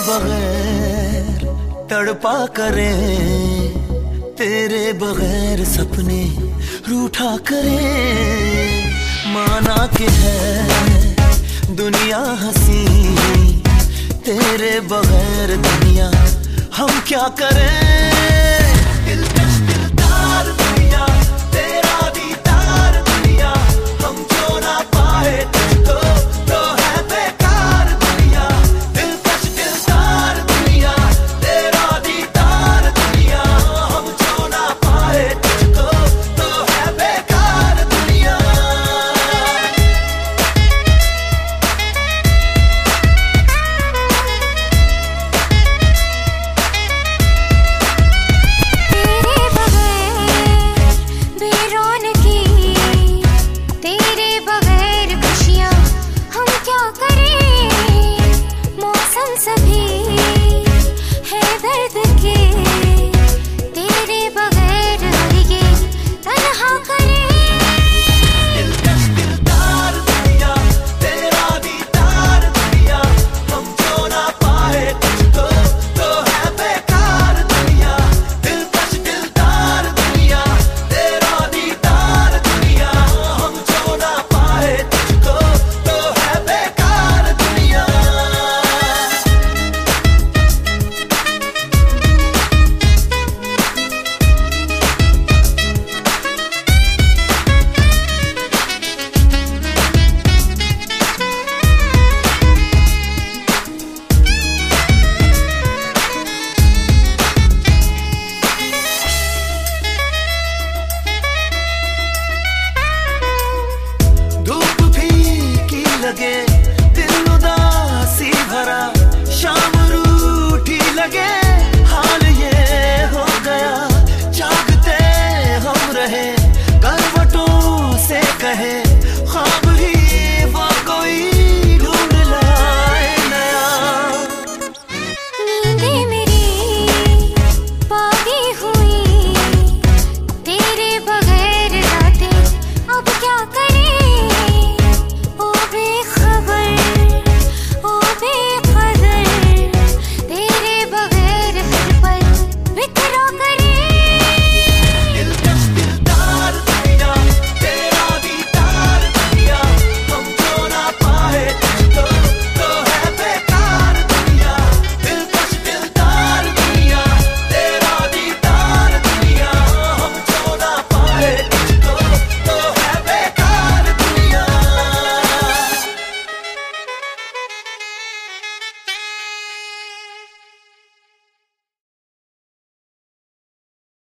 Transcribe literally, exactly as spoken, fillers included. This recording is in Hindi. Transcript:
बगैर तड़पा करे, तेरे बगैर सपने रूठा करे। माना कि है दुनिया हंसी, तेरे बगैर दुनिया हम क्या करें। दिलकश दिलदार दुनिया, तेरा दीदार दुनिया, हम जो ना पाए तुझको तो है बेकार दुनिया। दिलकश दिलदार दुनिया, तेरा दीदार दुनिया, हम जो ना पाए तुझको तो है बेकार दुनिया। सभी